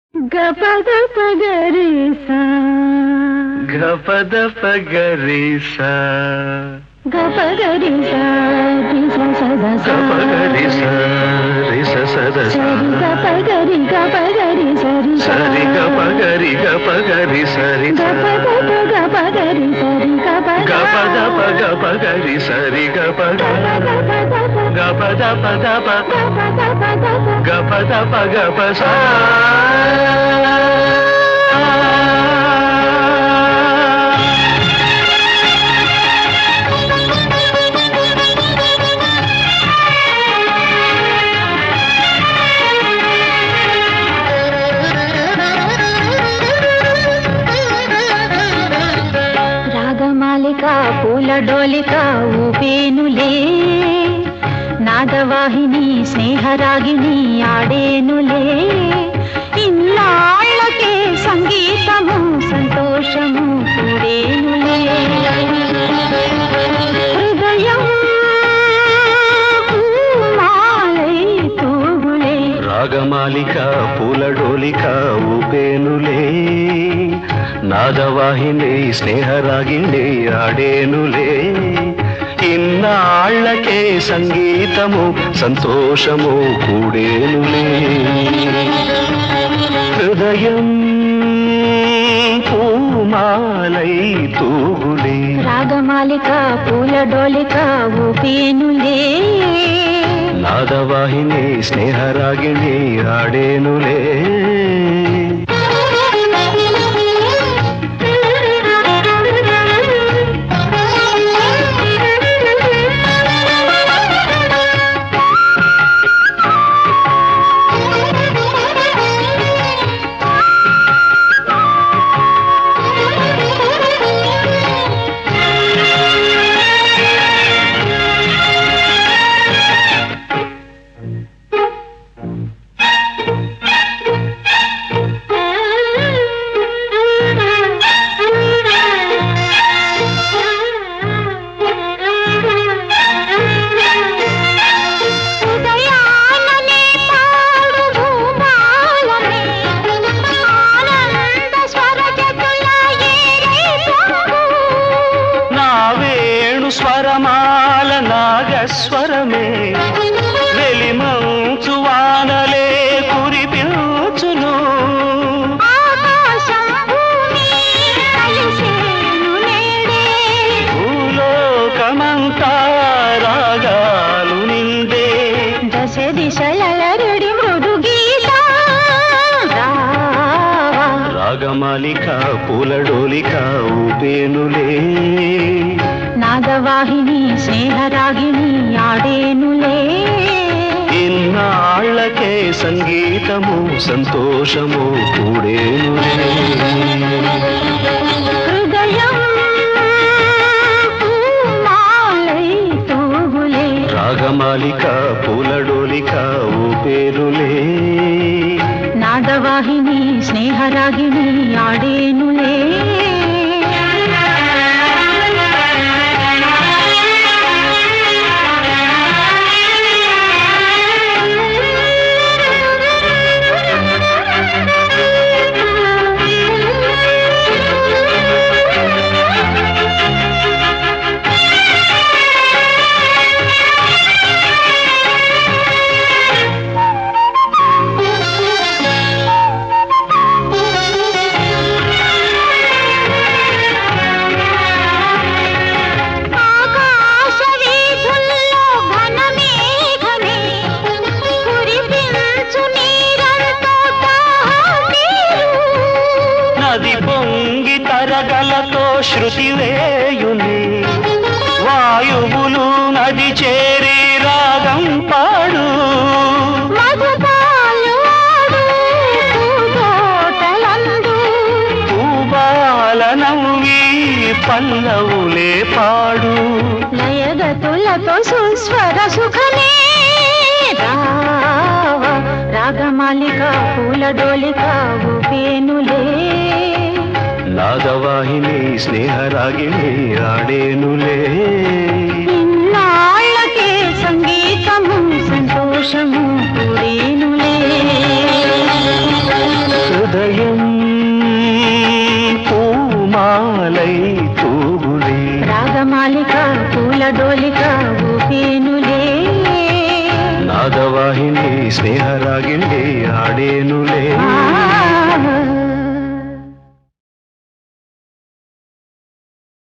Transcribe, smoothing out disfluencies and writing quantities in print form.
గపద పగరిసా గపద పగరిసా గపగరిసా రిస సద గపగరిసా రిస సద సరి గపగరి గపగరి సరి సరి గపగరి గపగరి సరి గపద గపగరి సరి గపద గపగరి సరి గపద గపద పద గపద గప సా రాగమాలిక పూల డోలిక ఊపేనులే నాదవాహిని స్నేహరాగిని ఆడేనులే ఇన్నాళ్ళకే సంగీతము సంతోషము కూడేనులే హృదయం పూమాలై తూగులే రాగమాలిక పూల డోలిక ఊపేనులే నాదవాహిని స్నేహరాగిణి ఆడేనులే ఇన్నాళ్ళకే సంగీతము సంతోషము కూడేనులే హృదయం పూమాలై తూగులే రాగమాలిక పూల డోలిక ఊపేనులే నాదవాహిని స్నేహరాగిణి ఆడేనులే స్వరమాల నాగస్వరమే వెలిమంచు వానలే కురిపించును భూలోకమంతా రాగాలు నిండే దశ దిశలరడి మృదు గీత రాగమాలిక పూల డోలిక ఊపేనులే నాదవాహిని స్నేహరాగిణి ఆడేనులే ఇన్నాళ్ళకే సంగీతము సంతోషము కూడేనులే హృదయం పూమాలై తూగులే రాగమాలిక పూల డోలిక ఊపేనులే నాదవాహిని స్నేహరాగిణి ఆడేనులే నది పొంగి తరగలతో శృతి వేయుని వాయువులు నది చేరి రాగం పాడు పూబాల నవ్వి పల్లవులే పాడు లయగతులతో సుస్వర సుఖమే రాగమాలిక పూల డోలిక ఊపేనులే నాదవాహిని స్నేహరాగిణి ఆడేనులే ఇన్నాళ్ళకే సంగీతము సంతోషము కూడేనులే హృదయం పూమాలై తూగులే రాగమాలిక పూలడోలిక ఊపేనులే నాదవాహిని స్నేహరాగిణి ఆడేనులే